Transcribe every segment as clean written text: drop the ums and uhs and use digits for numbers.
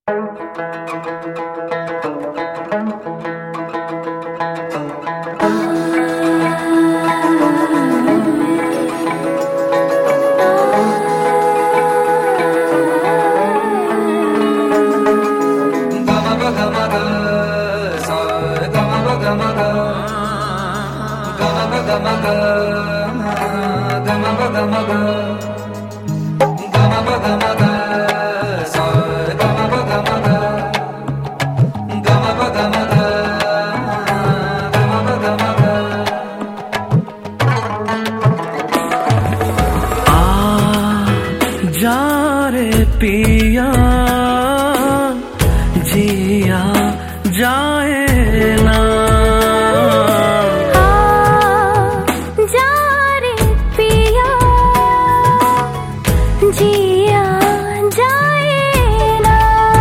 जा रे पिया जिया जाए ना, जा रे पिया जिया जाए ना,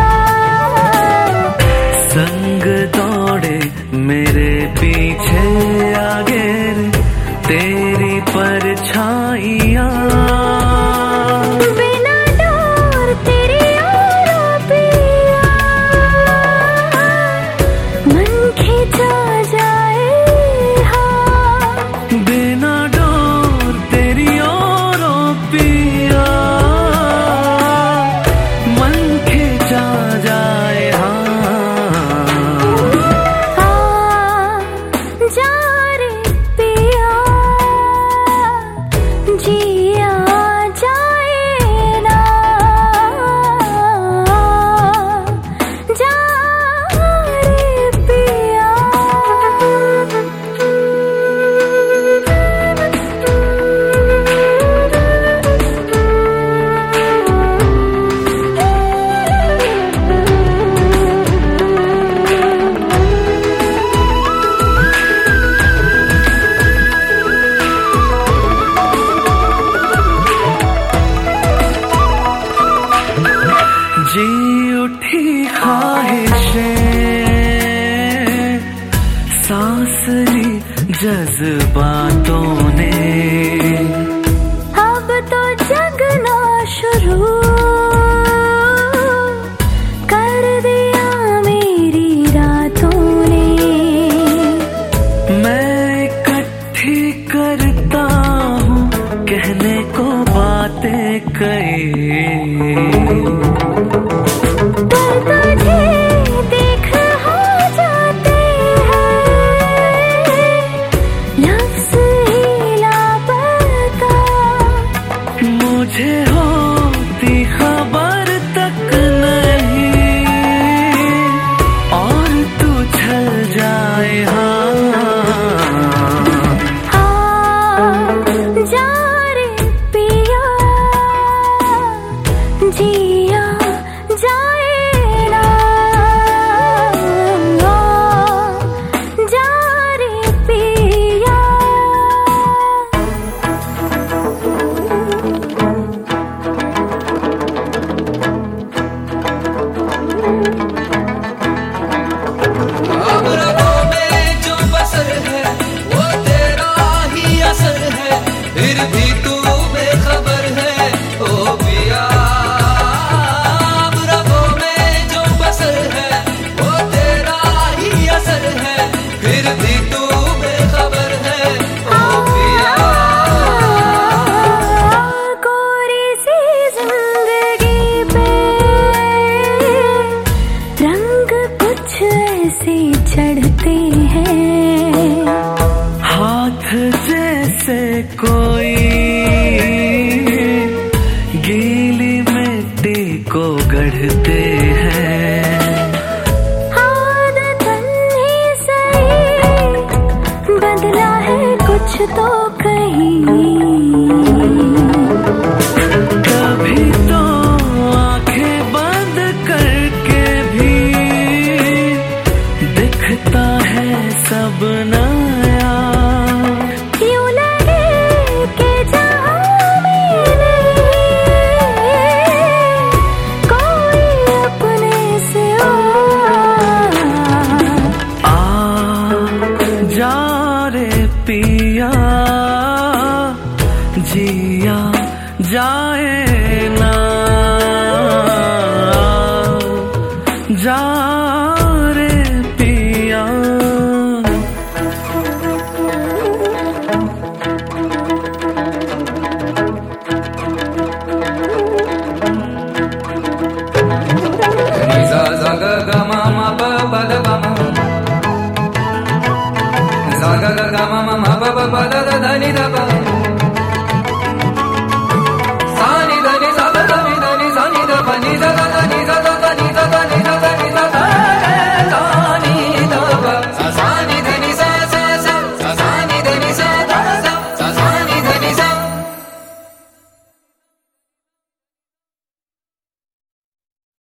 संग दौड़े मेरे पीछे आगे तेरी परछाइयाँ, जी उठी ख्वाहिशें सांस ली जज्बातों ने, अब तो जगना शुरू कर दिया मेरी रातों ने, मैं इकट्ठी करता हूँ कहने को बातें कई, मुझे होती खबर तक नहीं और तू चल जाए। जा रे पिया जिया जाए ना, जा रे पिया। चढ़ते हैं हाथ जैसे कोई गीली मिट्टी को गढ़ते हैं, आदतन ही सही बदला है कुछ तो कहीं, कभी तो आंखें बंद करके भी दिखता है सब नया, यूं लगे कि जहाँ में नहीं कोई अपने से आ जा रे पिया। जा रे पिया। Za za ga ga ma ma pa pa da pa ma. Za ga ga ga ma ma ma pa pa pa da da da ni da pa.